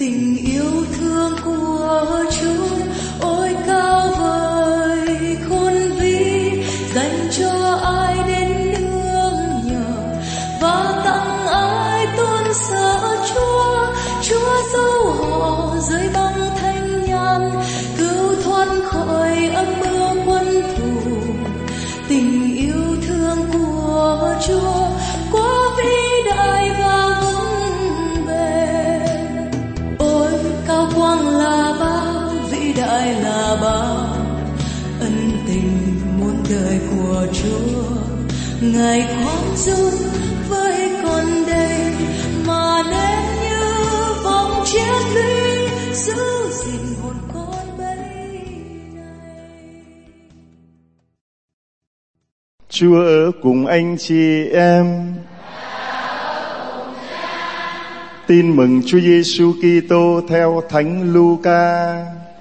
Tình yêu thương của Chúa ôi cao vời khôn vĩ, dành cho ai đến nương nhờ và tặng ai tôn sợ Chúa. Chúa dấu họ dưới băng thanh nhàn, cứu thoát khỏi âm mưu quân thù. Tình yêu thương của Chúa quá vĩ đại và vững bền. Ôi cao quang là bao, vĩ đại là bao, ân tình muôn đời của Chúa. Ngài khoan dung với con đây, mà nên như vòng chiến lũy giữ gìn hồn con bấy này. Chúa ở cùng anh chị em. Tin mừng Chúa Giêsu Kitô theo Thánh Luca.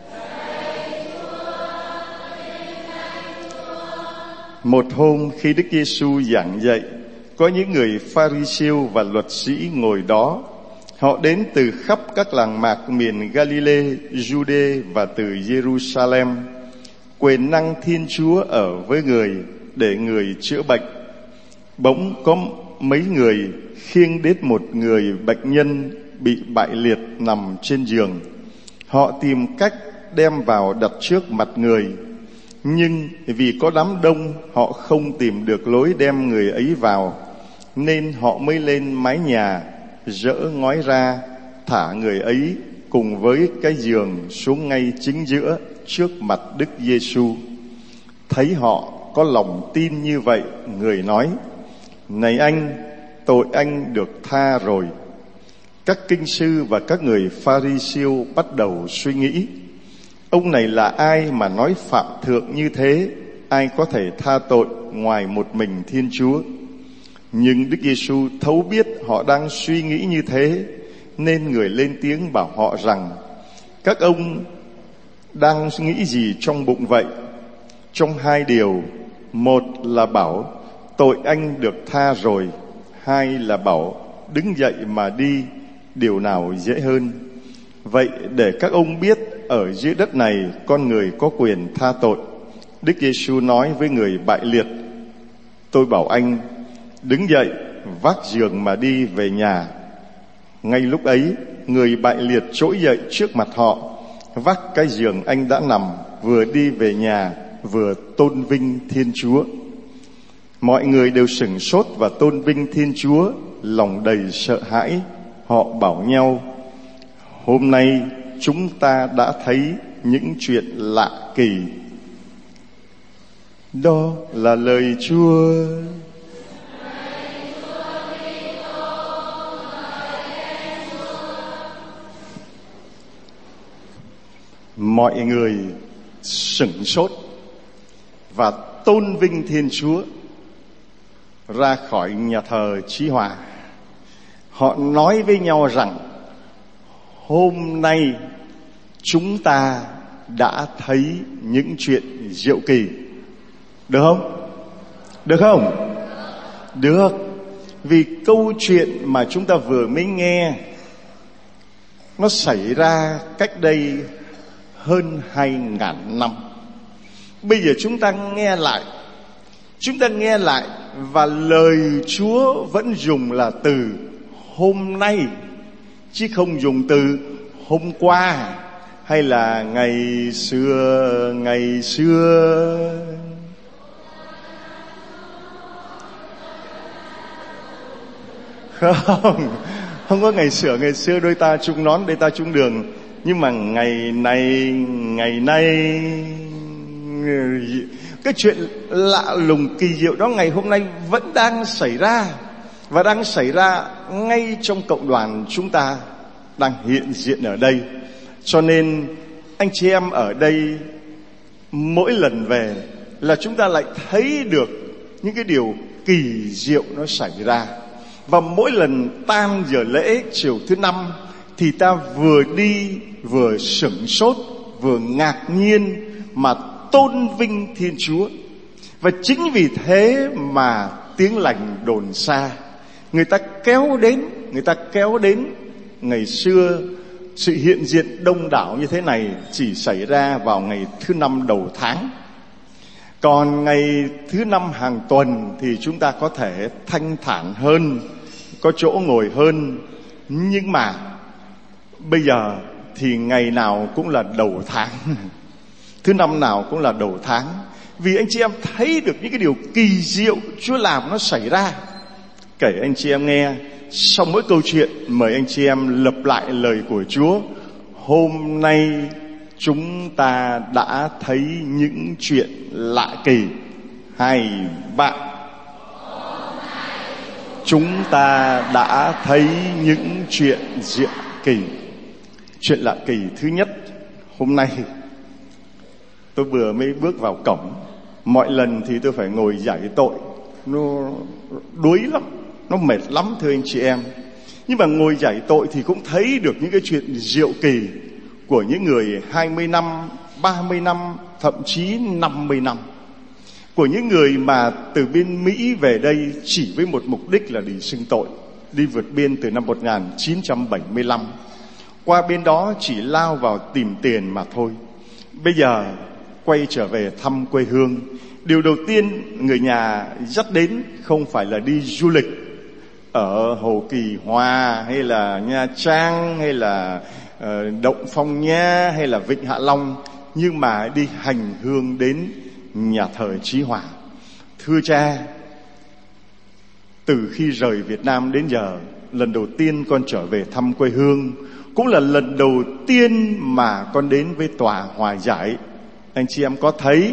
Một hôm khi Đức Giêsu giảng dạy, có những người Pha-ri-siêu và luật sĩ ngồi đó. Họ đến từ khắp các làng mạc miền Galilee, Jude và từ Jerusalem. Quyền năng Thiên Chúa ở với người để người chữa bệnh. Bỗng có mấy người khiêng đến một người bệnh nhân bị bại liệt nằm trên giường. Họ tìm cách đem vào đặt trước mặt người, nhưng vì có đám đông họ không tìm được lối đem người ấy vào, nên họ mới lên mái nhà, dỡ ngói ra, thả người ấy cùng với cái giường xuống ngay chính giữa trước mặt Đức Giêsu. Thấy họ có lòng tin như vậy, người nói: "Này anh, tội anh được tha rồi." Các kinh sư và các người Pha-ri-siêu bắt đầu suy nghĩ: ông này là ai mà nói phạm thượng như thế? Ai có thể tha tội ngoài một mình Thiên Chúa? Nhưng Đức Giêsu thấu biết họ đang suy nghĩ như thế, nên người lên tiếng bảo họ rằng: các ông đang nghĩ gì trong bụng vậy? Trong hai điều, một là bảo tội anh được tha rồi, hai là bảo đứng dậy mà đi, điều nào dễ hơn? Vậy để các ông biết, ở dưới đất này con người có quyền tha tội. Đức Giêsu nói với người bại liệt: tôi bảo anh, đứng dậy, vác giường mà đi về nhà. Ngay lúc ấy, người bại liệt trỗi dậy trước mặt họ, vác cái giường anh đã nằm, vừa đi về nhà, vừa tôn vinh Thiên Chúa. Mọi người đều sửng sốt và tôn vinh Thiên Chúa, lòng đầy sợ hãi. Họ bảo nhau: hôm nay chúng ta đã thấy những chuyện lạ kỳ. Đó là lời Chúa. Mọi người sửng sốt và tôn vinh Thiên Chúa. Ra khỏi nhà thờ Chí Hòa, họ nói với nhau rằng: hôm nay chúng ta đã thấy những chuyện diệu kỳ. Được không? Được không? Được. Vì câu chuyện mà chúng ta vừa mới nghe, nó xảy ra cách đây hơn 2.000 năm. Bây giờ chúng ta nghe lại, và lời Chúa vẫn dùng là từ hôm nay, chứ không dùng từ hôm qua hay là ngày xưa. Không có ngày xưa, đôi ta chung nón, đôi ta chung đường. Nhưng mà ngày nay, cái chuyện lạ lùng kỳ diệu đó ngày hôm nay vẫn đang xảy ra, và đang xảy ra ngay trong cộng đoàn chúng ta đang hiện diện ở đây. Cho nên anh chị em ở đây mỗi lần về là chúng ta lại thấy được những cái điều kỳ diệu nó xảy ra. Và mỗi lần tan giờ lễ chiều thứ năm thì ta vừa đi vừa sửng sốt, vừa ngạc nhiên mà tôn vinh Thiên Chúa. Và chính vì thế mà tiếng lành đồn xa. Người ta kéo đến. Ngày xưa sự hiện diện đông đảo như thế này chỉ xảy ra vào ngày thứ 5 đầu tháng. Còn ngày thứ 5 hàng tuần thì chúng ta có thể thanh thản hơn, có chỗ ngồi hơn. Nhưng mà bây giờ thì ngày nào cũng là đầu tháng, thứ 5 nào cũng là đầu tháng. Vì anh chị em thấy được những cái điều kỳ diệu Chúa làm nó xảy ra. Kể anh chị em nghe, sau mỗi câu chuyện mời anh chị em lặp lại lời của Chúa. Hôm nay chúng ta đã thấy những chuyện lạ kỳ. 2, 3. Chúng ta đã thấy những chuyện diệu kỳ. Chuyện lạ kỳ thứ nhất, hôm nay tôi vừa mới bước vào cổng. Mọi lần thì tôi phải ngồi giải tội, nó đuối lắm, nó mệt lắm thưa anh chị em. Nhưng mà ngồi giải tội thì cũng thấy được những cái chuyện diệu kỳ của những người 20 năm, 30 năm, thậm chí 50 năm. Của những người mà từ bên Mỹ về đây chỉ với một mục đích là đi xưng tội. Đi vượt biên từ năm 1975. Qua bên đó chỉ lao vào tìm tiền mà thôi. Bây giờ quay trở về thăm quê hương. Điều đầu tiên người nhà dắt đến không phải là đi du lịch ở Hồ Kỳ Hòa hay là Nha Trang hay là Động Phong Nha hay là Vịnh Hạ Long, nhưng mà đi hành hương đến nhà thờ Chí Hòa. Thưa cha, từ khi rời Việt Nam đến giờ, lần đầu tiên con trở về thăm quê hương, cũng là lần đầu tiên mà con đến với tòa hòa giải. Anh chị em có thấy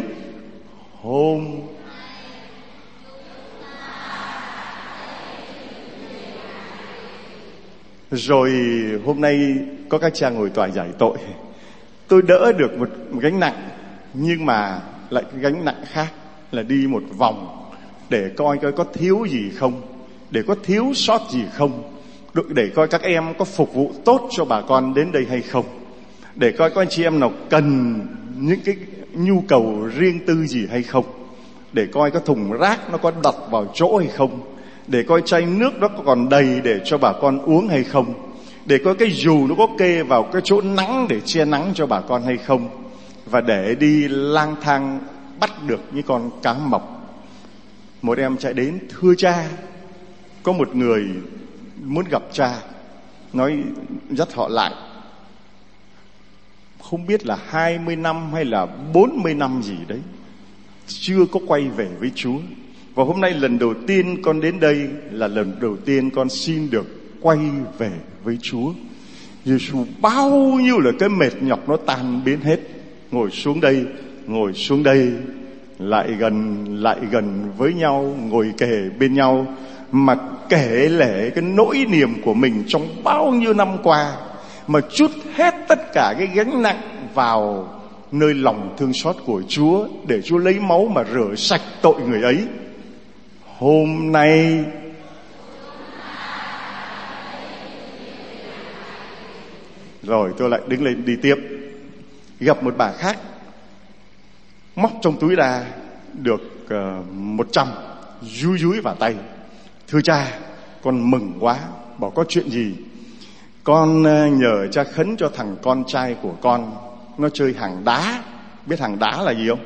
rồi hôm nay có các cha ngồi tòa giải tội, tôi đỡ được một gánh nặng, nhưng mà lại gánh nặng khác là đi một vòng để coi có thiếu gì không, để có thiếu sót gì không, để coi các em có phục vụ tốt cho bà con đến đây hay không, để coi có anh chị em nào cần những cái nhu cầu riêng tư gì hay không, để coi có thùng rác nó có đặt vào chỗ hay không, để coi chai nước nó còn đầy để cho bà con uống hay không, để coi cái dù nó có kê vào cái chỗ nắng để che nắng cho bà con hay không, và để đi lang thang bắt được những con cá mập. Một em chạy đến: thưa cha, có một người muốn gặp cha, nói dắt họ lại, không biết là 20 năm hay là 40 năm gì đấy, chưa có quay về với Chúa. Và hôm nay lần đầu tiên con đến đây là lần đầu tiên con xin được quay về với Chúa. Giêsu bao nhiêu là cái mệt nhọc nó tan biến hết. Ngồi xuống đây, lại gần với nhau, ngồi kề bên nhau, mà kể lể cái nỗi niềm của mình trong bao nhiêu năm qua, mà trút hết tất cả cái gánh nặng vào nơi lòng thương xót của Chúa, để Chúa lấy máu mà rửa sạch tội người ấy. Hôm nay rồi tôi lại đứng lên đi tiếp. Gặp một bà khác, móc trong túi ra được 100, dúi vào tay. Thưa cha, con mừng quá. Bảo có chuyện gì? Con nhờ cha khấn cho thằng con trai của con, nó chơi hàng đá. Biết hàng đá là gì không?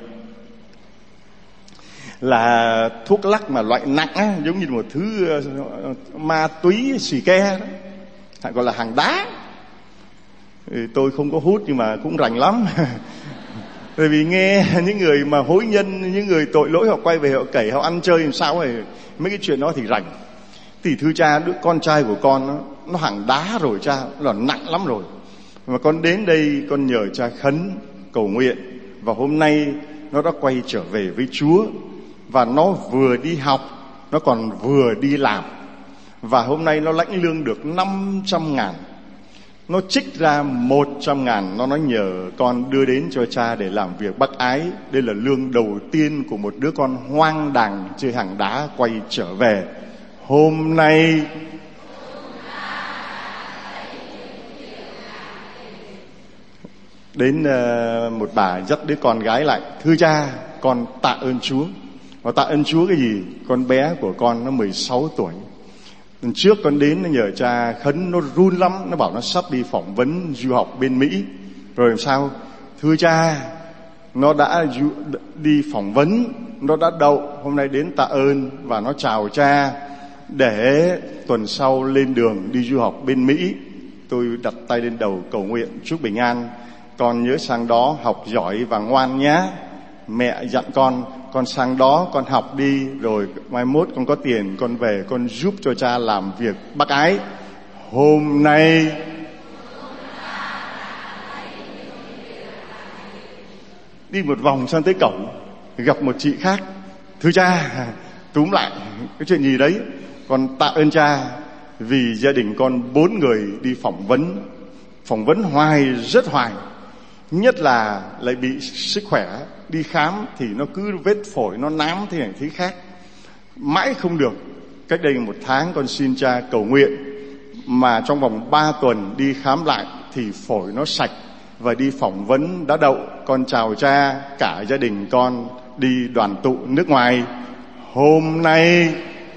Là thuốc lắc mà loại nặng á, giống như một thứ ma túy xì ke đó, gọi là hàng đá. Tôi không có hút nhưng mà cũng rành lắm. Bởi vì nghe những người mà hối nhân, những người tội lỗi họ quay về họ kể, họ ăn chơi làm sao ấy, mấy cái chuyện đó thì rành. Thì thưa cha, đứa con trai của con nó hàng đá rồi cha, nó là nặng lắm rồi. Mà con đến đây con nhờ cha khấn cầu nguyện, và hôm nay nó đã quay trở về với Chúa. Và nó vừa đi học, nó còn vừa đi làm. Và hôm nay nó lãnh lương được 500.000. Nó trích ra 100.000, nó nói nhờ con đưa đến cho cha để làm việc bác ái. Đây là lương đầu tiên của một đứa con hoang đàng chơi hàng đá quay trở về. Hôm nay đến một bà dắt đứa con gái lại: thưa cha, con tạ ơn Chúa. Và tạ ơn Chúa cái gì? Con bé của con nó 16 tuổi. Lần trước con đến nó nhờ cha khấn, nó run lắm, nó bảo nó sắp đi phỏng vấn du học bên Mỹ. Rồi làm sao? Thưa cha, nó đã đi phỏng vấn, nó đã đậu, hôm nay đến tạ ơn và nó chào cha để tuần sau lên đường đi du học bên Mỹ. Tôi đặt tay lên đầu cầu nguyện chúc bình an. Con nhớ sang đó học giỏi và ngoan nhé. Mẹ dặn con sang đó con học đi, rồi mai mốt con có tiền con về con giúp cho cha làm việc bác ái. Hôm nay đi một vòng sang tới cổng, gặp một chị khác. Thưa cha, túm lại cái chuyện gì đấy? Con tạ ơn cha vì gia đình con 4 người đi phỏng vấn hoài, rất hoài. Nhất là lại bị sức khỏe, đi khám thì nó cứ vết phổi nó nám thế này thế khác, mãi không được. Cách đây 1 tháng con xin cha cầu nguyện, mà trong vòng 3 tuần đi khám lại thì phổi nó sạch và đi phỏng vấn đã đậu. Con chào cha, cả gia đình con đi đoàn tụ nước ngoài. Hôm nay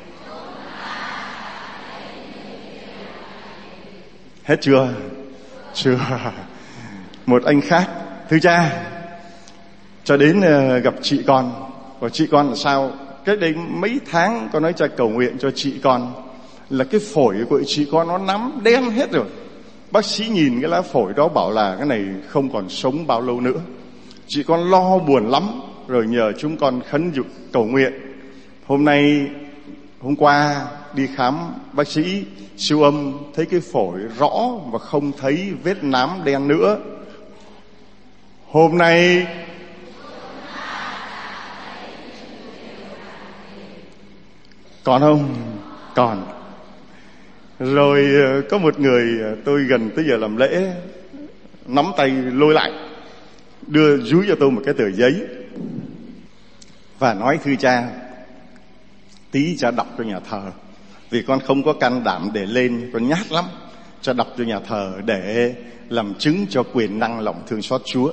hết chưa? Chưa. Một anh khác, thưa cha, cho đến gặp chị con. Và chị con là sao? Cách đây mấy tháng con nói cha cầu nguyện cho chị con, là cái phổi của chị con nó nắm đen hết rồi. Bác sĩ nhìn cái lá phổi đó bảo là cái này không còn sống bao lâu nữa. Chị con lo buồn lắm, rồi nhờ chúng con khấn dục cầu nguyện. Hôm qua đi khám bác sĩ siêu âm, thấy cái phổi rõ và không thấy vết nám đen nữa. Hôm nay còn không? Còn. Rồi có một người tôi gần tới giờ làm lễ, nắm tay lôi lại, đưa dúi cho tôi một cái tờ giấy và nói thưa cha, tí cha đọc cho nhà thờ, vì con không có can đảm để lên, con nhát lắm. Cha đọc cho nhà thờ để làm chứng cho quyền năng lòng thương xót Chúa.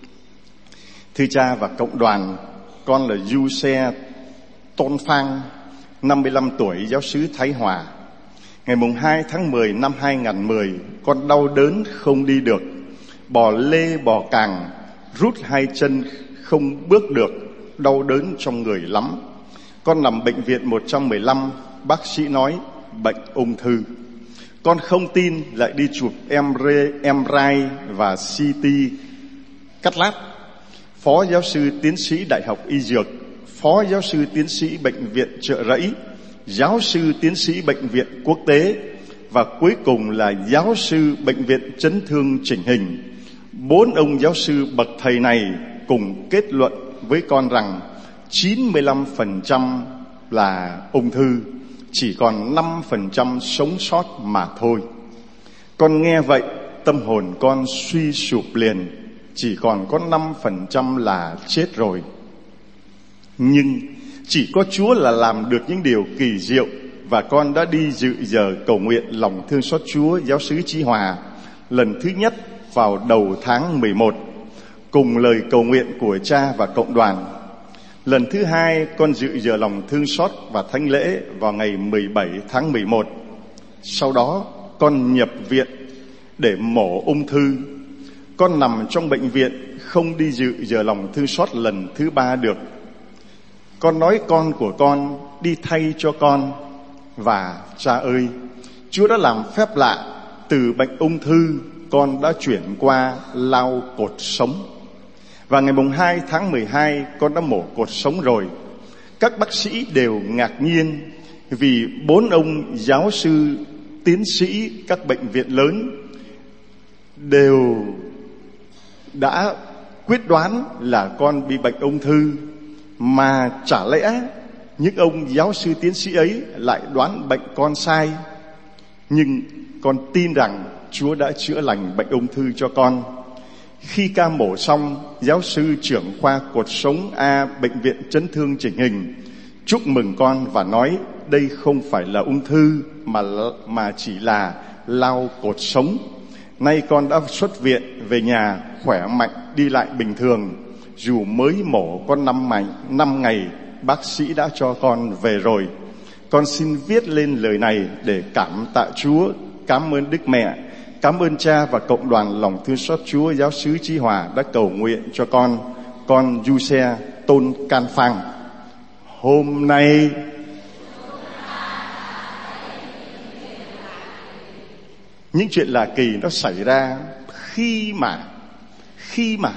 Thưa cha và cộng đoàn, con là Du Xe Tôn Phang, 55 tuổi, giáo xứ Thái Hòa. Ngày mùng 2 tháng 10 năm 2010, con đau đớn không đi được, bò lê bò càng, rút 2 chân không bước được, đau đớn trong người lắm. Con nằm bệnh viện 115, bác sĩ nói bệnh ung thư. Con không tin, lại đi chụp MRI và CT cắt lát. Phó giáo sư tiến sĩ Đại học Y Dược, phó giáo sư tiến sĩ Bệnh viện Chợ Rẫy, giáo sư tiến sĩ Bệnh viện Quốc tế và cuối cùng là giáo sư Bệnh viện Chấn thương Chỉnh hình. 4 ông giáo sư bậc thầy này cùng kết luận với con rằng 95% là ung thư, chỉ còn 5% sống sót mà thôi. Con nghe vậy, tâm hồn con suy sụp liền, chỉ còn có 5% là chết rồi. Nhưng chỉ có Chúa là làm được những điều kỳ diệu, và con đã đi dự giờ cầu nguyện lòng thương xót Chúa giáo xứ Chí Hòa lần thứ nhất vào đầu tháng 11, cùng lời cầu nguyện của cha và cộng đoàn. Lần thứ hai, con dự giờ lòng thương xót và thánh lễ vào ngày 17 tháng 11. Sau đó, con nhập viện để mổ ung thư. Con nằm trong bệnh viện, không đi dự giờ lòng thương xót lần thứ 3 được. Con nói con của con đi thay cho con. Và cha ơi, Chúa đã làm phép lạ, từ bệnh ung thư con đã chuyển qua lao cột sống. Và ngày mùng 2 tháng 12 con đã mổ cột sống rồi. Các bác sĩ đều ngạc nhiên vì 4 ông giáo sư tiến sĩ các bệnh viện lớn đều đã quyết đoán là con bị bệnh ung thư, mà chả lẽ những ông giáo sư tiến sĩ ấy lại đoán bệnh con sai. Nhưng con tin rằng Chúa đã chữa lành bệnh ung thư cho con. Khi ca mổ xong, giáo sư trưởng khoa cột sống A Bệnh viện Chấn thương Chỉnh hình chúc mừng con và nói đây không phải là ung thư mà chỉ là lao cột sống. Nay con đã xuất viện về nhà khỏe mạnh, đi lại bình thường. Dù mới mổ có 5 ngày, bác sĩ đã cho con về rồi. Con xin viết lên lời này để cảm tạ Chúa, cảm ơn Đức Mẹ, cảm ơn Cha và cộng đoàn lòng thương xót Chúa giáo xứ Chí Hòa đã cầu nguyện cho con Giuse Tôn Can Phang. Hôm nay những chuyện lạ kỳ nó xảy ra khi mà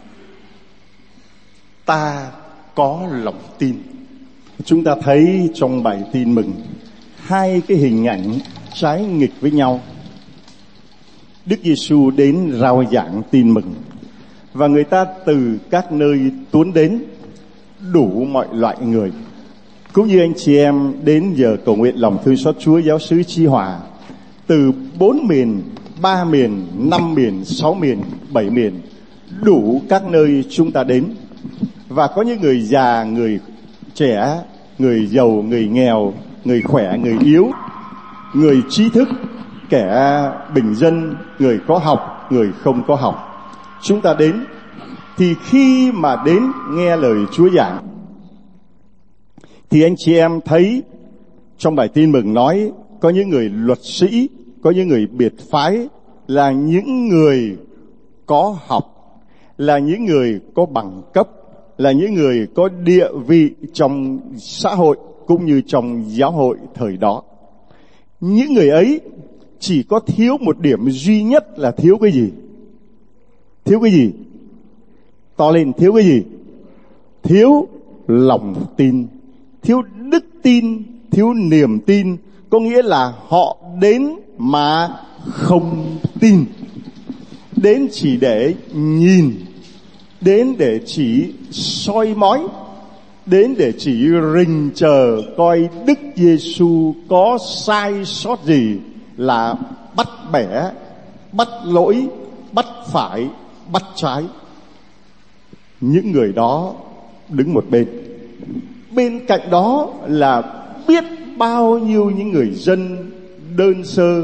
ta có lòng tin. Chúng ta thấy trong bài tin mừng hai cái hình ảnh trái nghịch với nhau. Đức Giêsu đến rao giảng tin mừng và người ta từ các nơi tuôn đến, đủ mọi loại người. Cũng như anh chị em đến giờ cầu nguyện lòng thương xót Chúa giáo xứ Chí Hòa, từ 4 miền, 3 miền, 5 miền, 6 miền, 7 miền, đủ các nơi chúng ta đến. Và có những người già, người trẻ, người giàu, người nghèo, người khỏe, người yếu, người trí thức, kẻ bình dân, người có học, người không có học. Chúng ta đến, thì khi mà đến nghe lời Chúa giảng, thì anh chị em thấy trong bài tin mừng nói có những người luật sĩ, có những người biệt phái, là những người có học, là những người có bằng cấp, là những người có địa vị trong xã hội cũng như trong giáo hội thời đó. Những người ấy chỉ có thiếu một điểm duy nhất là thiếu cái gì? Thiếu cái gì? To lên, thiếu cái gì? Thiếu lòng tin, thiếu đức tin, thiếu niềm tin. Có nghĩa là họ đến mà không tin, đến chỉ để nhìn, đến để chỉ soi mói, đến để chỉ rình chờ coi Đức Giêsu có sai sót gì là bắt bẻ, bắt lỗi, bắt phải, bắt trái. Những người đó đứng một bên. Bên cạnh đó là biết bao nhiêu những người dân đơn sơ.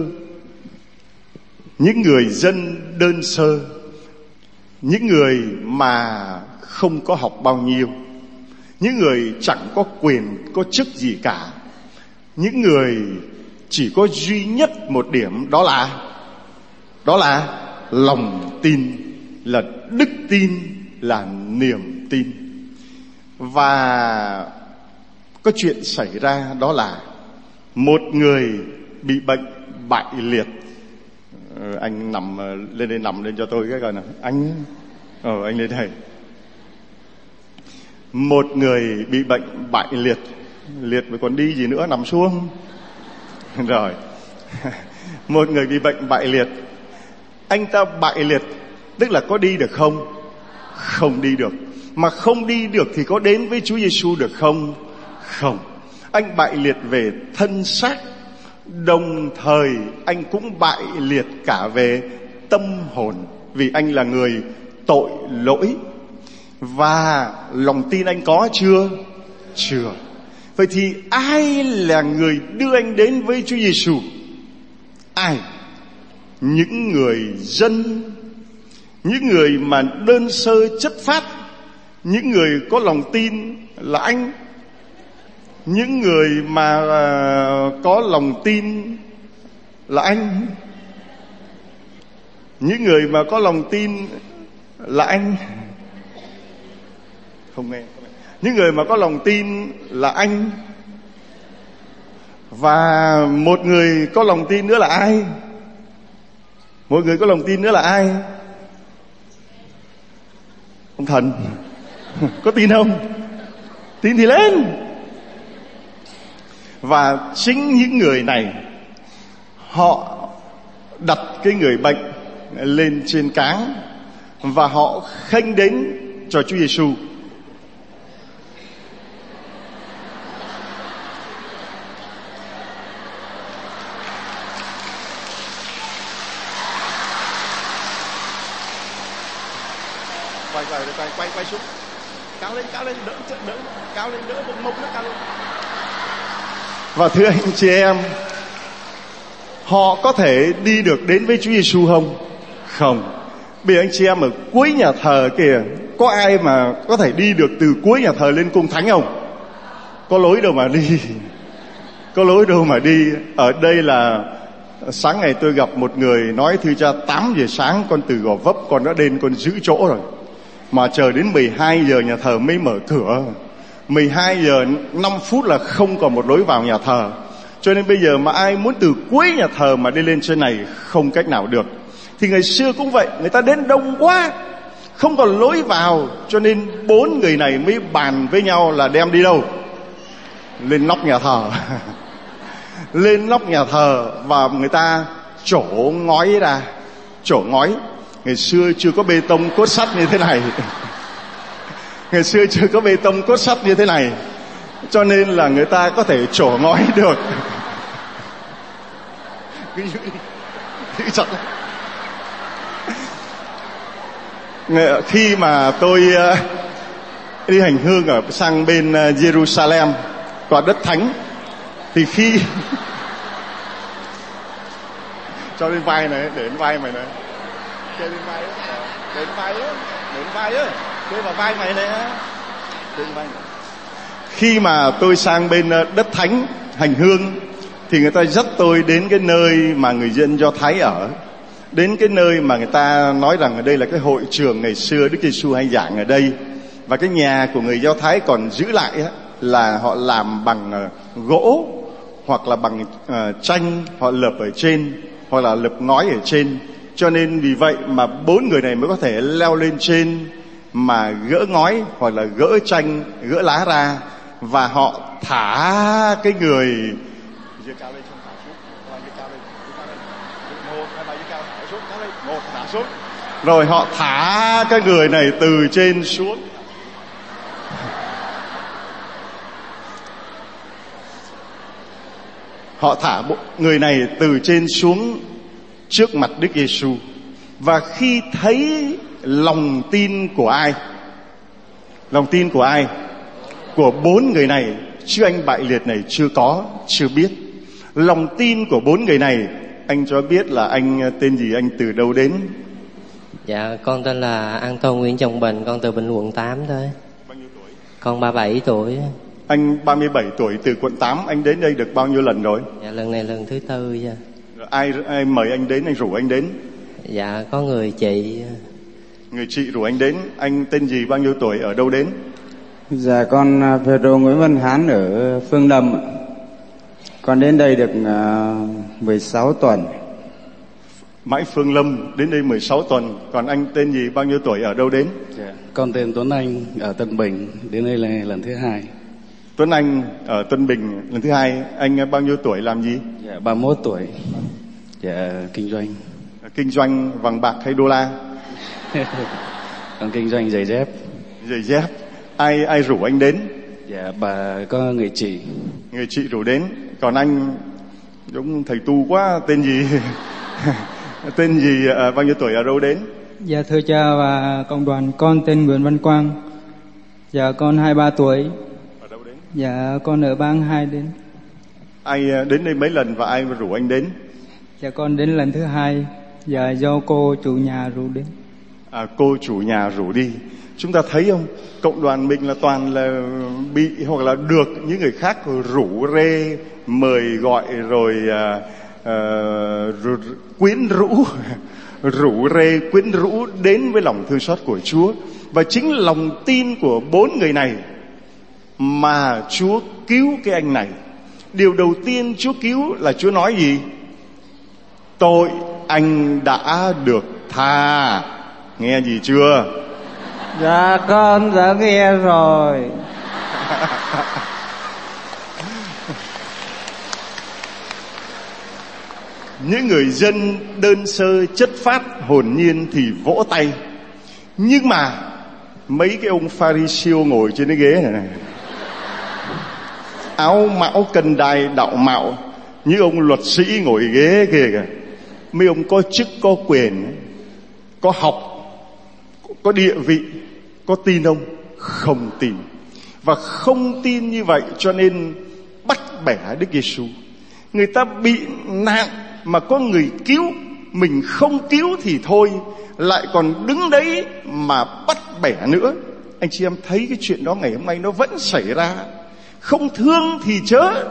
Những người dân đơn sơ, những người mà không có học bao nhiêu, những người chẳng có quyền, có chức gì cả. Những người chỉ có duy nhất một điểm, đó là lòng tin, là đức tin, là niềm tin. Và có chuyện xảy ra, đó là một người bị bệnh bại liệt. Anh nằm lên đây, nằm lên cho tôi cái coi nào. Anh lên đây. Một người bị bệnh bại liệt, liệt mà còn đi gì nữa, nằm xuống. Rồi. Một người bị bệnh bại liệt. Anh ta bại liệt tức là có đi được không? Không đi được. Mà không đi được thì có đến với Chúa Giêsu được không? Không. Anh bại liệt về thân xác, đồng thời anh cũng bại liệt cả về tâm hồn, vì anh là người tội lỗi. Và lòng tin anh có chưa? Chưa. Vậy thì ai là người đưa anh đến với Chúa Giêsu? Ai? Những người dân, những người mà đơn sơ chất phát, những người có lòng tin là anh. Những người mà có lòng tin là anh. Những người mà có lòng tin là anh. Không nghe. Những người mà có lòng tin là anh. Và một người có lòng tin nữa là ai? Một người có lòng tin nữa là ai? Ông Thần. Có tin không? Tin thì lên. Và chính những người này, họ đặt cái người bệnh lên trên cáng và họ khênh đến cho Chúa Giêsu. Quay xuống, cao lên, đỡ, cao lên, đỡ bụng mông nó cao lên. Và thưa anh chị em, họ có thể đi được đến với Chúa Giêsu không? Không. Bây giờ anh chị em ở cuối nhà thờ kìa, có ai mà có thể đi được từ cuối nhà thờ lên cung thánh không? Có lối đâu mà đi. có lối đâu mà đi. Ở đây là sáng ngày tôi gặp một người nói: thưa cha, 8 giờ sáng con từ Gò Vấp con đã đến con giữ chỗ rồi, mà chờ đến 12 giờ nhà thờ mới mở cửa. 12 giờ 5 phút là không còn một lối vào nhà thờ. Cho nên bây giờ mà ai muốn từ cuối nhà thờ mà đi lên trên này không cách nào được. Thì ngày xưa cũng vậy, người ta đến đông quá, không còn lối vào, cho nên 4 người này mới bàn với nhau là đem đi đâu? Lên nóc nhà thờ. Lên nóc nhà thờ và người ta trổ ngói ra. Trổ ngói. Ngày xưa chưa có bê tông cốt sắt như thế này. Ngày xưa chưa có bê tông cốt sắt như thế này, cho nên là người ta có thể trổ ngói được. Giữ chặt. Khi mà tôi đi hành hương ở sang bên Jerusalem, tòa đất thánh, thì khi cho lên vai này, để lên vai mày này, chơi lên vai á, để lên vai á, để lên vai á, chơi vào vai mày này á, chơi lên vai này. Khi mà tôi sang bên đất thánh hành hương thì người ta dắt tôi đến cái nơi mà người dân Do Thái ở, đến cái nơi mà người ta nói rằng ở đây là cái hội trường ngày xưa Đức Giêsu hay giảng ở đây. Và cái nhà của người Do Thái còn giữ lại là họ làm bằng gỗ hoặc là bằng tranh, họ lợp ở trên hoặc là lợp ngói ở trên. Cho nên vì vậy mà 4 người này mới có thể leo lên trên mà gỡ ngói hoặc là gỡ tranh, gỡ lá ra, và họ thả cái người rồi họ thả cái người này từ trên xuống. Họ thả người này từ trên xuống trước mặt Đức Giêsu. Và khi thấy lòng tin của ai? Lòng tin của ai? Của 4 người này, chứ anh bại liệt này chưa biết. Lòng tin của 4 người này, anh cho biết là anh tên gì, anh từ đâu đến? Dạ, con tên là An Tôn Nguyễn Trọng Bình, con từ Bình quận 8 thôi. Bao nhiêu tuổi? Con 37 tuổi. Anh 37 tuổi từ quận 8, anh đến đây được bao nhiêu lần rồi? Dạ, lần này lần thứ 4 nha. Ai mời anh đến, anh rủ anh đến? Dạ, có người chị. Người chị rủ anh đến. Anh tên gì, bao nhiêu tuổi, ở đâu đến? Dạ, con Pedro Nguyễn Văn Hán ở Phương Lâm. Con đến đây được 16 tuần. Mãi Phương Lâm, đến đây 16 tuần. Còn anh tên gì, bao nhiêu tuổi, ở đâu đến? Dạ, con tên Tuấn Anh ở Tân Bình, đến đây là lần thứ 2. Tuấn Anh ở Tân Bình lần thứ 2. Anh bao nhiêu tuổi, làm gì? Dạ, 31 tuổi. Dạ, kinh doanh. Kinh doanh vàng bạc hay đô la? Con kinh doanh giày dép. Giày dép. Ai rủ anh đến? Dạ, bà có người chị. Người chị rủ đến. Còn anh giống thầy tu quá, tên gì? Tên gì, bao nhiêu tuổi, ở đâu đến? Dạ, thưa cha và cộng đoàn, con tên Nguyễn Văn Quang. Dạ, con 23 tuổi. Ở đâu đến? Dạ, con ở Bang 2 đến. Ai đến đây mấy lần và ai rủ anh đến? Dạ, con đến lần thứ 2. Dạ, do cô chủ nhà rủ đến. Cô chủ nhà rủ đi. Chúng ta thấy không, cộng đoàn mình là toàn là bị hoặc là được những người khác rủ rê, mời gọi, rồi quyến rũ, rủ rê quyến rũ đến với lòng thương xót của Chúa. Và chính lòng tin của 4 người này mà Chúa cứu cái anh này. Điều đầu tiên Chúa cứu là Chúa nói gì? Tội anh đã được tha. Nghe gì chưa? Dạ, con đã nghe rồi. Những người dân đơn sơ chất phát hồn nhiên thì vỗ tay. Nhưng mà mấy cái ông Pharisêu ngồi trên cái ghế này, áo mão cân đai đạo mạo, những ông luật sĩ ngồi ghế kia kìa. Mấy ông có chức có quyền, có học, có địa vị, có tin không? Không tin. Và không tin như vậy cho nên bắt bẻ Đức Giêsu. Người ta bị nạn mà có người cứu, mình không cứu thì thôi, lại còn đứng đấy mà bắt bẻ nữa. Anh chị em thấy cái chuyện đó ngày hôm nay nó vẫn xảy ra. Không thương thì chớ,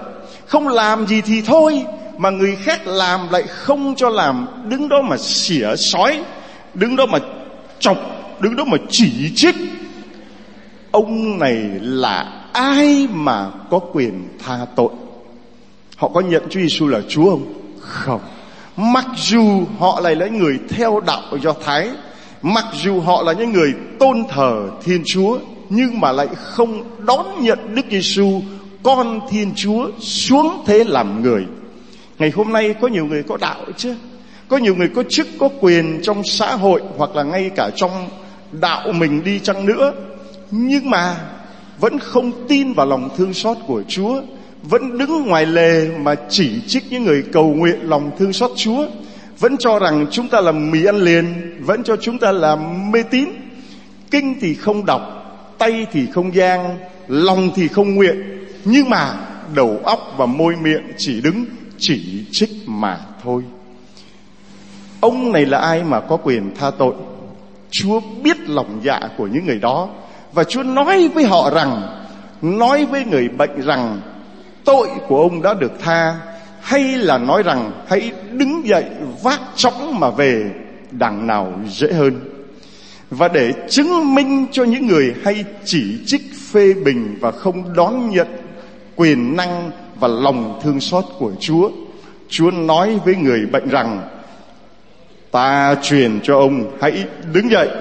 Không làm gì thì thôi, mà người khác làm lại không cho làm, đứng đó mà xỉa xói, đứng đó mà chọc, đứng đó mà chỉ trích. Ông này là ai mà có quyền tha tội? Họ có nhận Chúa Giêsu là Chúa không? Không. Mặc dù họ lại là người theo đạo Do Thái, mặc dù họ là những người tôn thờ Thiên Chúa, nhưng mà lại không đón nhận Đức Giêsu, con Thiên Chúa, xuống thế làm người. Ngày hôm nay có nhiều người có đạo chứ, có nhiều người có chức có quyền trong xã hội, hoặc là ngay cả trong đạo mình đi chăng nữa, nhưng mà vẫn không tin vào lòng thương xót của Chúa, vẫn đứng ngoài lề mà chỉ trích những người cầu nguyện lòng thương xót Chúa, vẫn cho rằng chúng ta là mì ăn liền, vẫn cho chúng ta là mê tín. Kinh thì không đọc, tay thì không giang, lòng thì không nguyện, nhưng mà đầu óc và môi miệng chỉ đứng chỉ trích mà thôi. Ông này là ai mà có quyền tha tội? Chúa biết lòng dạ của những người đó, và Chúa nói với họ rằng, nói với người bệnh rằng tội của ông đã được tha, hay là nói rằng hãy đứng dậy vác chõng mà về, đằng nào dễ hơn. Và để chứng minh cho những người hay chỉ trích, phê bình và không đón nhận quyền năng và lòng thương xót của Chúa, Chúa nói với người bệnh rằng, ta truyền cho ông hãy đứng dậy,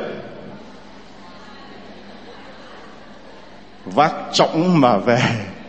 vác chõng mà về.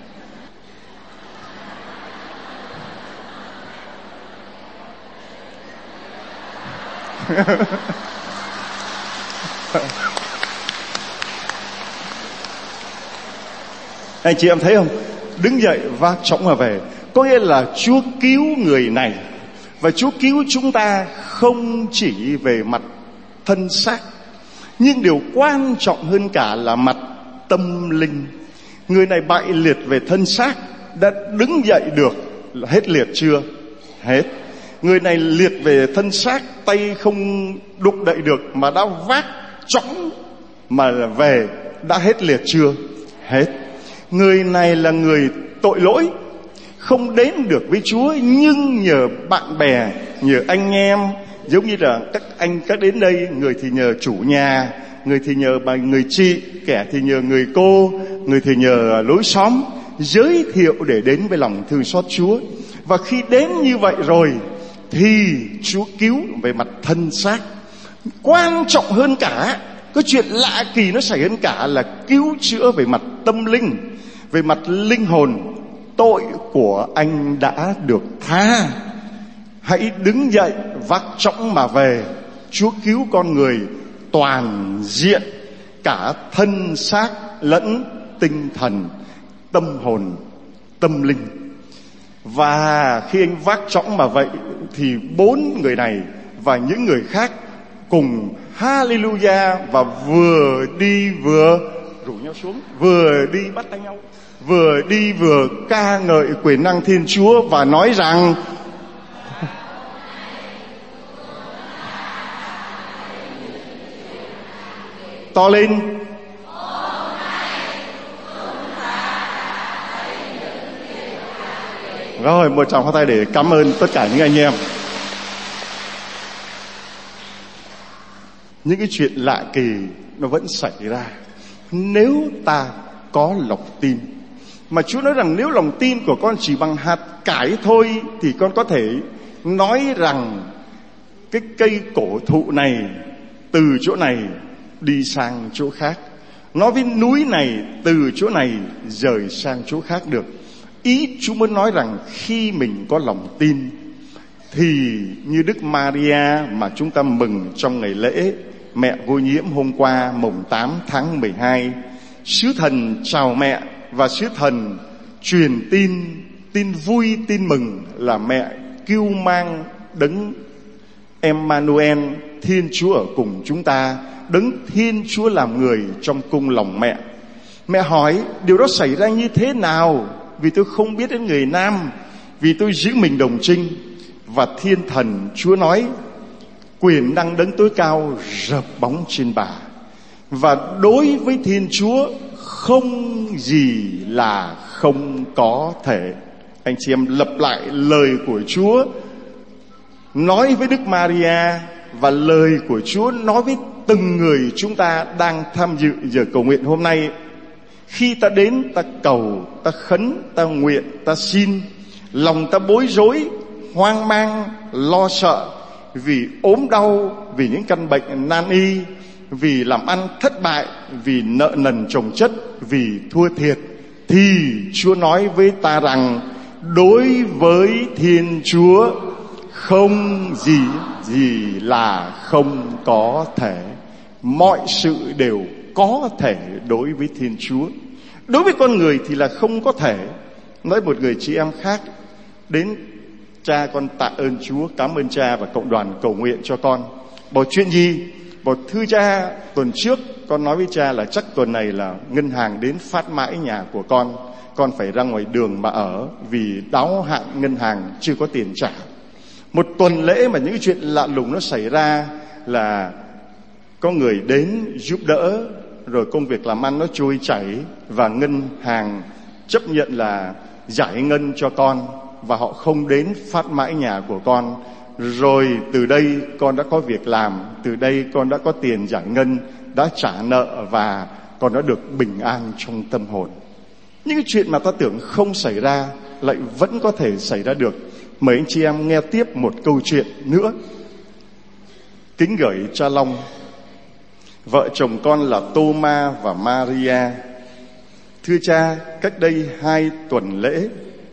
Anh chị em thấy không? Đứng dậy vác chõng mà về, có nghĩa là Chúa cứu người này. Và Chúa cứu chúng ta không chỉ về mặt thân xác, nhưng điều quan trọng hơn cả là mặt tâm linh. Người này bại liệt về thân xác, đã đứng dậy được. Hết liệt chưa? Hết. Người này liệt về thân xác, tay không đụng đậy được mà đã vác chõng mà về, đã hết liệt chưa? Hết. Người này là người tội lỗi, không đến được với Chúa, nhưng nhờ bạn bè, nhờ anh em, giống như là các đến đây, người thì nhờ chủ nhà, người thì nhờ bà người chị, kẻ thì nhờ người cô, người thì nhờ lối xóm, giới thiệu để đến với lòng thương xót Chúa. Và khi đến như vậy rồi thì Chúa cứu về mặt thân xác. Quan trọng hơn cả, có chuyện lạ kỳ nó xảy hơn cả là cứu chữa về mặt tâm linh, về mặt linh hồn. Tội của anh đã được tha, hãy đứng dậy vác chõng mà về. Chúa cứu con người toàn diện, cả thân xác lẫn tinh thần, tâm hồn, tâm linh. Và khi anh vác chõng mà vậy thì 4 người này và những người khác cùng hallelujah, và vừa đi vừa rủ nhau xuống, vừa đi bắt tay nhau, vừa đi vừa ca ngợi quyền năng Thiên Chúa và nói rằng to lên. Rồi, một tràng pháo tay để cảm ơn tất cả những anh em. Những cái chuyện lạ kỳ nó vẫn xảy ra nếu ta có lòng tin. Mà Chúa nói rằng nếu lòng tin của con chỉ bằng hạt cải thôi thì con có thể nói rằng cái cây cổ thụ này từ chỗ này đi sang chỗ khác, nói với núi này từ chỗ này rời sang chỗ khác được. Ý Chúa muốn nói rằng khi mình có lòng tin thì như Đức Maria mà chúng ta mừng trong ngày lễ mẹ vô nhiễm hôm qua mùng 8 tháng 12, sứ thần chào mẹ và sứ thần truyền tin vui, tin mừng là mẹ cưu mang đấng Emmanuel, Thiên Chúa ở cùng chúng ta, đấng Thiên Chúa làm người trong cung lòng mẹ. Mẹ hỏi điều đó xảy ra như thế nào? Vì tôi không biết đến người nam, vì tôi giữ mình đồng trinh. Và Thiên Thần Chúa nói, quyền năng đấng tối cao rợp bóng trên bà. Và đối với Thiên Chúa không gì là không có thể. Anh chị em lặp lại lời của Chúa nói với Đức Maria và lời của Chúa nói với từng người chúng ta đang tham dự giờ cầu nguyện hôm nay. Khi ta đến, ta cầu, ta khấn, ta nguyện, ta xin, lòng ta bối rối, hoang mang, lo sợ vì ốm đau, vì những căn bệnh nan y, vì làm ăn thất bại, vì nợ nần chồng chất, vì thua thiệt, thì Chúa nói với ta rằng đối với Thiên Chúa không gì là không có thể. Mọi sự đều có thể đối với Thiên Chúa. Đối với con người thì là không có thể. Nói một người chị em khác đến: cha, con tạ ơn Chúa, cảm ơn cha và cộng đoàn cầu nguyện cho con. Bảo chuyện gì? Bảo thưa cha, tuần trước con nói với cha là chắc tuần này là ngân hàng đến phát mãi nhà của con phải ra ngoài đường mà ở vì đáo hạn ngân hàng chưa có tiền trả. Một tuần lễ mà những chuyện lạ lùng nó xảy ra, là có người đến giúp đỡ, rồi công việc làm ăn nó trôi chảy và ngân hàng chấp nhận là giải ngân cho con, và họ không đến phát mãi nhà của con. Rồi từ đây con đã có việc làm, từ đây con đã có tiền giải ngân, đã trả nợ và con đã được bình an trong tâm hồn. Những cái chuyện mà ta tưởng không xảy ra lại vẫn có thể xảy ra được. Mời anh chị em nghe tiếp một câu chuyện nữa. Kính gửi cha Long. Vợ chồng con là Tô-ma và Maria. Thưa cha, cách đây 2 tuần lễ,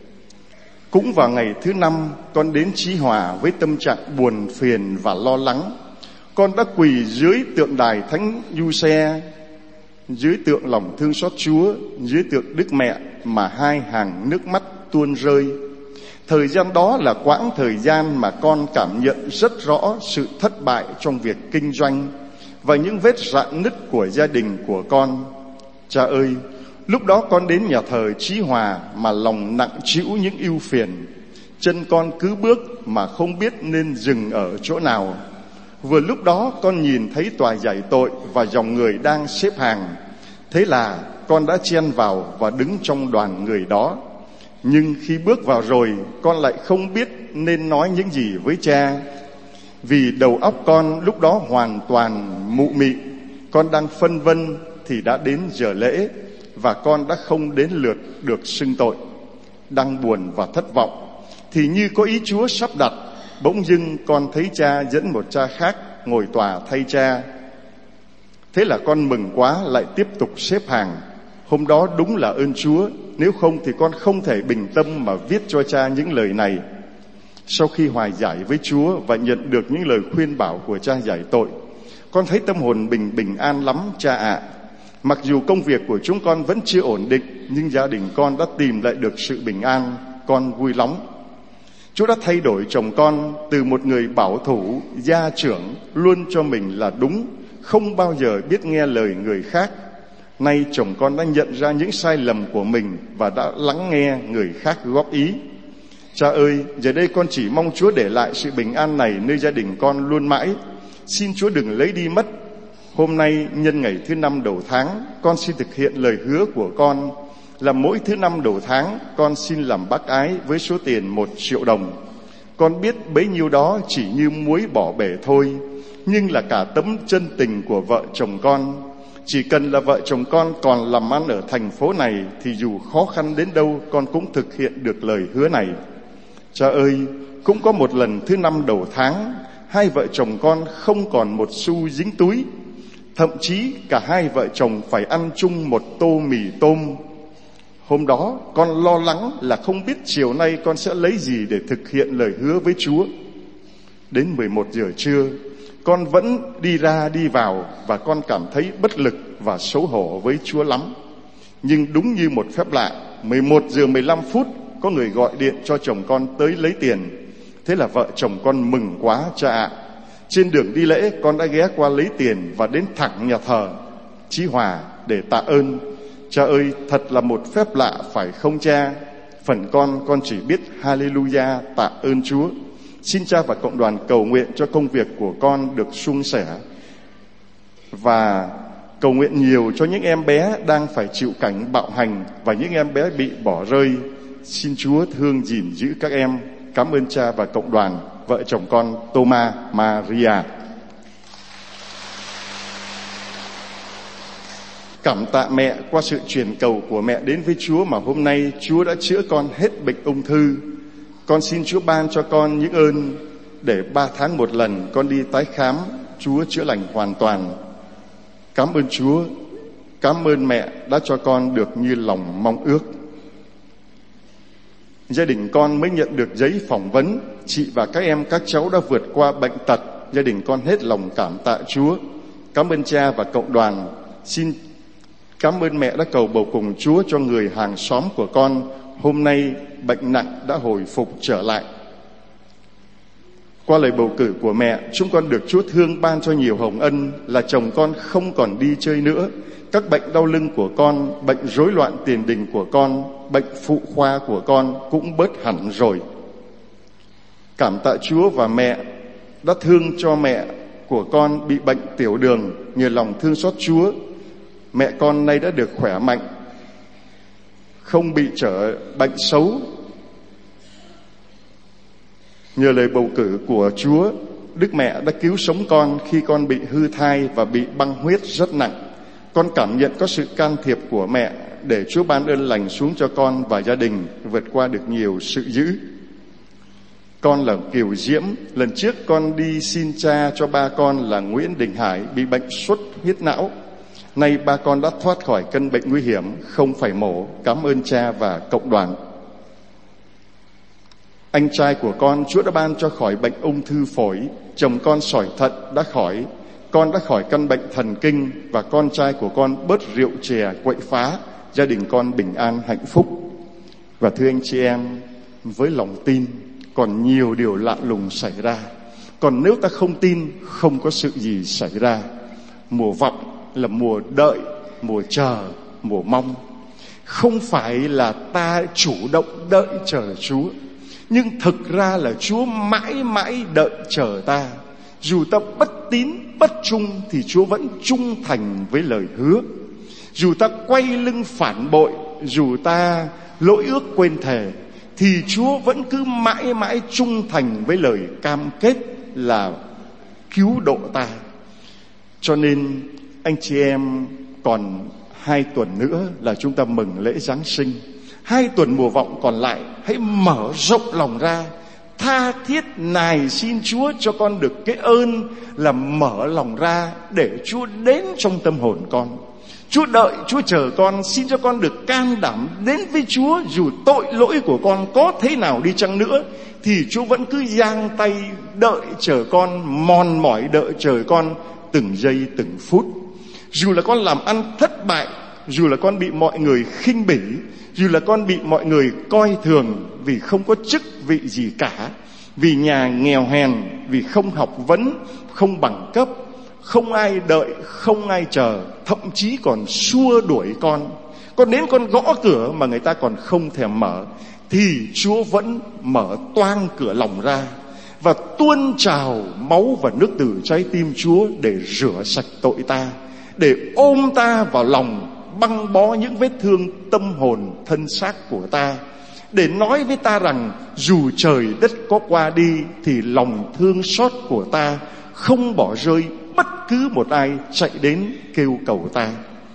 cũng vào ngày thứ 5, con đến Chí Hòa với tâm trạng buồn phiền và lo lắng. Con đã quỳ dưới tượng đài Thánh Giuse, dưới tượng lòng thương xót Chúa, dưới tượng Đức Mẹ mà 2 hàng nước mắt tuôn rơi. Thời gian đó là quãng thời gian mà con cảm nhận rất rõ sự thất bại trong việc kinh doanh và những vết rạn nứt của gia đình của con. Cha ơi, lúc đó con đến nhà thờ Chí Hòa mà lòng nặng trĩu những ưu phiền. Chân con cứ bước mà không biết nên dừng ở chỗ nào. Vừa lúc đó con nhìn thấy tòa giải tội và dòng người đang xếp hàng. Thế là con đã chen vào và đứng trong đoàn người đó. Nhưng khi bước vào rồi, con lại không biết nên nói những gì với cha, vì đầu óc con lúc đó hoàn toàn mụ mị. Con đang phân vân thì đã đến giờ lễ và con đã không đến lượt được xưng tội. Đang buồn và thất vọng thì như có ý Chúa sắp đặt, bỗng dưng con thấy cha dẫn một cha khác ngồi tòa thay cha. Thế là con mừng quá, lại tiếp tục xếp hàng. Hôm đó đúng là ơn Chúa, nếu không thì con không thể bình tâm mà viết cho cha những lời này. Sau khi hòa giải với Chúa và nhận được những lời khuyên bảo của cha giải tội, con thấy tâm hồn bình an lắm cha ạ. Mặc dù công việc của chúng con vẫn chưa ổn định, nhưng gia đình con đã tìm lại được sự bình an, con vui lắm. Chúa đã thay đổi chồng con từ một người bảo thủ, gia trưởng, luôn cho mình là đúng, không bao giờ biết nghe lời người khác. Nay chồng con đã nhận ra những sai lầm của mình và đã lắng nghe người khác góp ý. Cha ơi, giờ đây con chỉ mong Chúa để lại sự bình an này nơi gia đình con luôn mãi. Xin Chúa đừng lấy đi mất. Hôm nay nhân ngày thứ 5 đầu tháng, con xin thực hiện lời hứa của con là mỗi thứ 5 đầu tháng con xin làm bác ái với số tiền 1 triệu đồng. Con biết bấy nhiêu đó chỉ như muối bỏ bể thôi, nhưng là cả tấm chân tình của vợ chồng con. Chỉ cần là vợ chồng con còn làm ăn ở thành phố này thì dù khó khăn đến đâu con cũng thực hiện được lời hứa này. Cha ơi, cũng có một lần thứ 5 đầu tháng, 2 vợ chồng con không còn một xu dính túi. Thậm chí cả 2 vợ chồng phải ăn chung một tô mì tôm. Hôm đó con lo lắng là không biết chiều nay con sẽ lấy gì để thực hiện lời hứa với Chúa. Đến 11 giờ trưa, con vẫn đi ra đi vào và con cảm thấy bất lực và xấu hổ với Chúa lắm. Nhưng đúng như một phép lạ, 11 giờ 15 phút có người gọi điện cho chồng con tới lấy tiền. Thế là vợ chồng con mừng quá cha ạ. Trên đường đi lễ con đã ghé qua lấy tiền và đến thẳng nhà thờ Chí Hòa để tạ ơn. Cha ơi, thật là một phép lạ phải không cha? Phần con chỉ biết Hallelujah, tạ ơn Chúa. Xin cha và cộng đoàn cầu nguyện cho công việc của con được suôn sẻ, và cầu nguyện nhiều cho những em bé đang phải chịu cảnh bạo hành và những em bé bị bỏ rơi. xin Chúa thương gìn giữ các em. Cảm ơn cha và cộng đoàn, vợ chồng con Thomas Maria. Cảm tạ mẹ, qua sự truyền cầu của mẹ đến với Chúa mà hôm nay Chúa đã chữa con hết bệnh ung thư. Con xin Chúa ban cho con những ơn để 3 tháng một lần con đi tái khám, Chúa chữa lành hoàn toàn. Cảm ơn Chúa, cảm ơn mẹ đã cho con được như lòng mong ước. Gia đình con mới nhận được giấy phỏng vấn, chị và các em các cháu đã vượt qua bệnh tật. Gia đình con hết lòng cảm tạ Chúa. Cảm ơn cha và cộng đoàn. Xin cảm ơn mẹ đã cầu bầu cùng Chúa cho người hàng xóm của con. Hôm nay bệnh nặng đã hồi phục trở lại. Qua lời bầu cử của mẹ, chúng con được Chúa thương ban cho nhiều hồng ân là chồng con không còn đi chơi nữa. Các bệnh đau lưng của con, bệnh rối loạn tiền đình của con, bệnh phụ khoa của con cũng bớt hẳn rồi. Cảm tạ Chúa và mẹ đã thương cho mẹ của con bị bệnh tiểu đường. Nhờ lòng thương xót Chúa, mẹ con nay đã được khỏe mạnh, không bị trở bệnh xấu. Nhờ lời bầu cử của Chúa, Đức Mẹ đã cứu sống con khi con bị hư thai và bị băng huyết rất nặng. Con cảm nhận có sự can thiệp của mẹ để Chúa ban ơn lành xuống cho con và gia đình vượt qua được nhiều sự dữ. Con là Kiều Diễm. Lần trước con đi xin cha cho ba con là Nguyễn Đình Hải bị bệnh xuất huyết não. Nay ba con đã thoát khỏi căn bệnh nguy hiểm, không phải mổ. Cảm ơn cha và cộng đoàn. Anh trai của con, Chúa đã ban cho khỏi bệnh ung thư phổi. Chồng con sỏi thận đã khỏi. Con đã khỏi căn bệnh thần kinh. Và con trai của con bớt rượu chè quậy phá. Gia đình con bình an hạnh phúc. Và thưa anh chị em, với lòng tin còn nhiều điều lạ lùng xảy ra. Còn nếu ta không tin, không có sự gì xảy ra. Mùa vọng là mùa đợi, mùa chờ, mùa mong. Không phải là ta chủ động đợi chờ Chúa, nhưng thực ra là Chúa mãi mãi đợi chờ ta. Dù ta bất tín, bất trung thì Chúa vẫn trung thành với lời hứa. Dù ta quay lưng phản bội, dù ta lỗi ước quên thề, thì Chúa vẫn cứ mãi mãi trung thành với lời cam kết là cứu độ ta. Cho nên anh chị em, còn 2 tuần nữa là chúng ta mừng lễ Giáng sinh. 2 tuần mùa vọng còn lại, hãy mở rộng lòng ra, tha thiết nài xin Chúa cho con được cái ơn là mở lòng ra để Chúa đến trong tâm hồn con. Chúa đợi, Chúa chờ con, xin cho con được can đảm đến với Chúa. Dù tội lỗi của con có thế nào đi chăng nữa, thì Chúa vẫn cứ giang tay đợi chờ con, mòn mỏi đợi chờ con từng giây từng phút. Dù là con làm ăn thất bại, dù là con bị mọi người khinh bỉ, dù là con bị mọi người coi thường vì không có chức vị gì cả, vì nhà nghèo hèn, vì không học vấn, không bằng cấp, không ai đợi, không ai chờ, thậm chí còn xua đuổi con. Con đến con gõ cửa mà người ta còn không thèm mở, thì Chúa vẫn mở toang cửa lòng ra và tuôn trào máu và nước từ trái tim Chúa để rửa sạch tội ta, để ôm ta vào lòng, băng bó những vết thương tâm hồn thân xác của ta, để nói với ta rằng dù trời đất có qua đi thì lòng thương xót của ta không bỏ rơi bất cứ một ai chạy đến kêu cầu ta.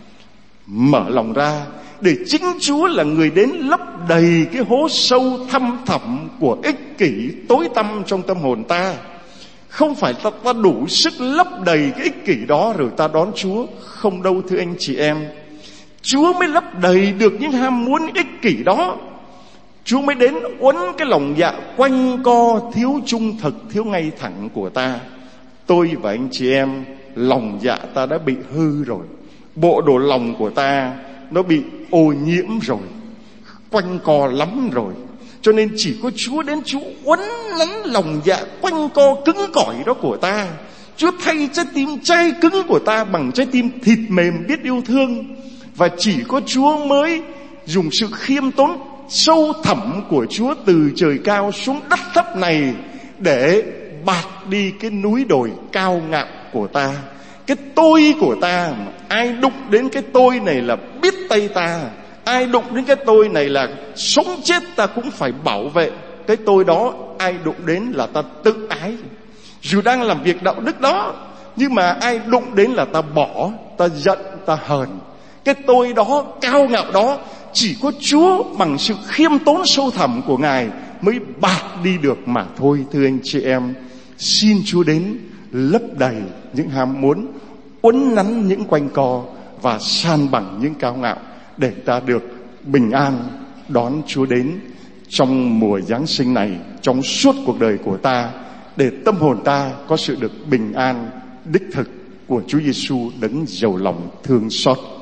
Mở lòng ra để chính Chúa là người đến lấp đầy cái hố sâu thăm thẳm của ích kỷ tối tăm trong tâm hồn ta. Không phải ta đủ sức lấp đầy cái ích kỷ đó rồi ta đón Chúa. Không đâu thưa anh chị em. Chúa mới lấp đầy được những ham muốn ích kỷ đó. Chúa mới đến uốn cái lòng dạ quanh co, thiếu trung thực, thiếu ngay thẳng của ta. Tôi và anh chị em, lòng dạ ta đã bị hư rồi. Bộ đồ lòng của ta nó bị ô nhiễm rồi, quanh co lắm rồi. Cho nên chỉ có Chúa đến, Chúa uốn nắn lòng dạ quanh co cứng cỏi đó của ta. Chúa thay trái tim chai cứng của ta bằng trái tim thịt mềm biết yêu thương. Và chỉ có Chúa mới dùng sự khiêm tốn sâu thẳm của Chúa từ trời cao xuống đất thấp này để bạt đi cái núi đồi cao ngạo của ta. Cái tôi của ta, ai đụng đến cái tôi này là biết tay ta. Ai đụng đến cái tôi này là sống chết ta cũng phải bảo vệ. Cái tôi đó ai đụng đến là ta tự ái. Dù đang làm việc đạo đức đó, nhưng mà ai đụng đến là ta bỏ, ta giận, ta hờn. Cái tôi đó, cao ngạo đó, chỉ có Chúa bằng sự khiêm tốn sâu thẳm của Ngài mới bạc đi được mà thôi. Thưa anh chị em, xin Chúa đến lấp đầy những ham muốn, uốn nắn những quanh co và san bằng những cao ngạo, để ta được bình an đón Chúa đến trong mùa Giáng sinh này, trong suốt cuộc đời của ta, để tâm hồn ta có sự được bình an đích thực của Chúa Giêsu đấng giàu lòng thương xót.